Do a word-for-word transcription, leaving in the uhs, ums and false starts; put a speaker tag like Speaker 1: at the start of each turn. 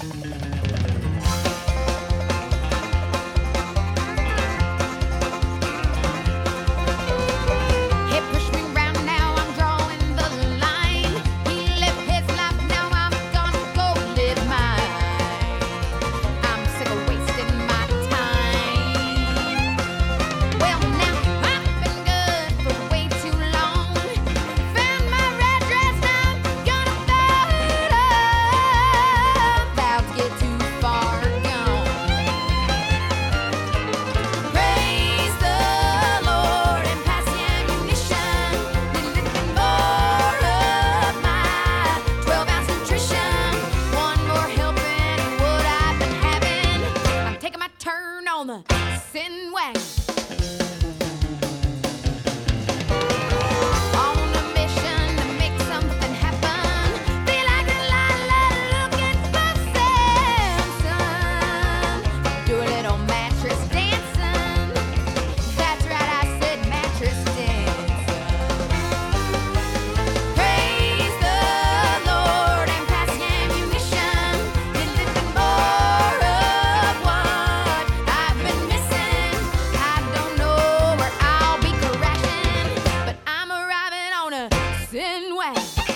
Speaker 1: He pushed me round, now I'm drawing the line. He lived his life, now I'm gonna go live mine. I'm sick of wasting my time. Well, now I've been good for way too long. Found my red dress, I'm gonna throw it up. About to get too far gone. Praise the Lord and pass the ammunition. Been looking more of my twelve ounce nutrition. One more helping of what I've been having. I'm taking my turn on the sin wagon. On a mission to make something happen. Feel like a Delilah looking for Samson. Do a little mattress dancing. That's right, I said mattress dancing. Praise the Lord and pass the ammunition. Been looking more of what I've been missing. I don't know where I'll be crashing, but I'm arriving on a sin wagon.